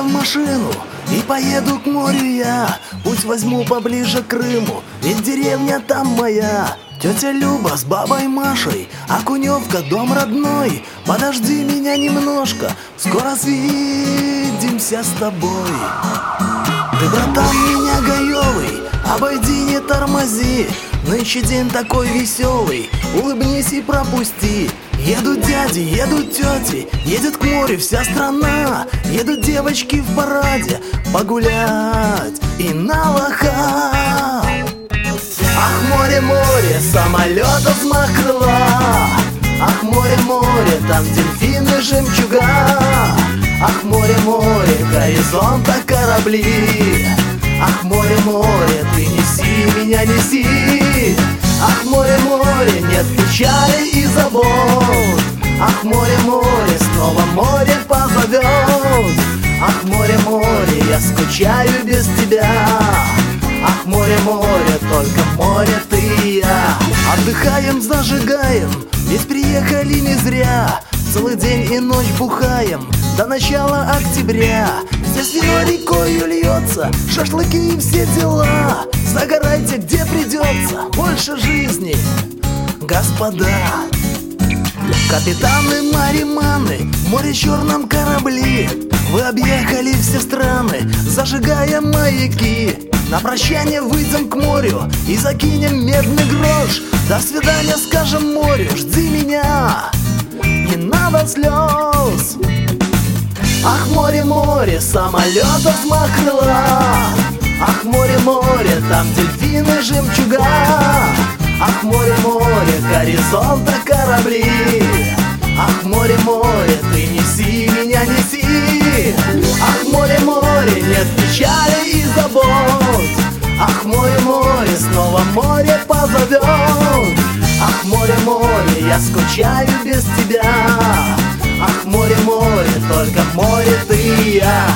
в машину и поеду к морю я. Пусть возьму поближе к Крыму, ведь деревня там моя. Тетя Люба с бабой Машей, Окуневка, дом родной. Подожди меня немножко, скоро свидимся с тобой. Ты, братан, меня гаевый, обойди, не тормози. Нынче день такой веселый, улыбнись и пропусти. Едут дяди, едут тети, едет к морю вся страна. Едут девочки в параде погулять и на лоха. Ах, море, море, самолета взмах крыла. Ах, море, море, там дельфины, жемчуга. Ах, море, море, горизонта корабли. Ах, море, море, ты неси меня, неси. Ах, море, море, нет печали и забот. Ах, море, море, снова море позовет. Ах, море, море, я скучаю без тебя. Ах, море, море, только море ты и я. Отдыхаем, зажигаем, ведь приехали не зря. Целый день и ночь бухаем до начала октября. Здесь вино рекою льется, шашлыки и все дела. Загорайте, где придется, больше жизни, господа. Капитаны, мариманы, в море черном корабли. Вы объехали все страны, зажигая маяки. На прощание выйдем к морю и закинем медный грош. До свидания скажем морю, жди меня, не надо слез. Ах, море, море, самолета взмах крыла. Ах, море, море, там дельфины, жемчуга. Ах, море, море, горизонта корабли. Ах, море, море, ты неси меня, неси. Ах, море, море, нет печали и забот. Ах, море, море, снова море позовет. Ах, море, море, я скучаю без тебя. Ах, море, море, только море ты и я.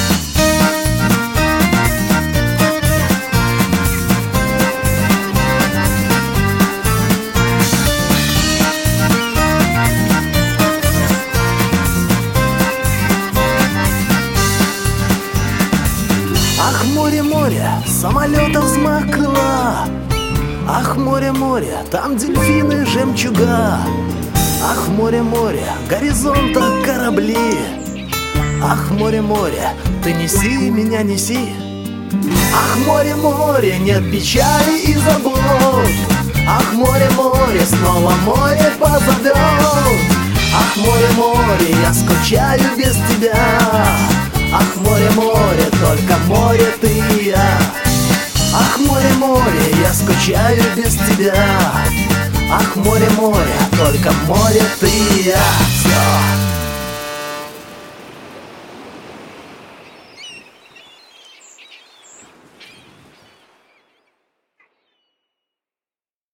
Ах, море, море, самолета взмах крыла. Ах, море, море, там дельфины, жемчуга. Ах, море, море, горизонта корабли. Ах, море, море, ты неси меня, неси. Ах, море, море, нет печали и забот. Ах, море, море, снова море позовет. Ах, море, море, я скучаю без тебя. Ах, море, море, только море ты и я. Ах, море, море, я скучаю без тебя. Ах, море, море, только море ты и я. Все.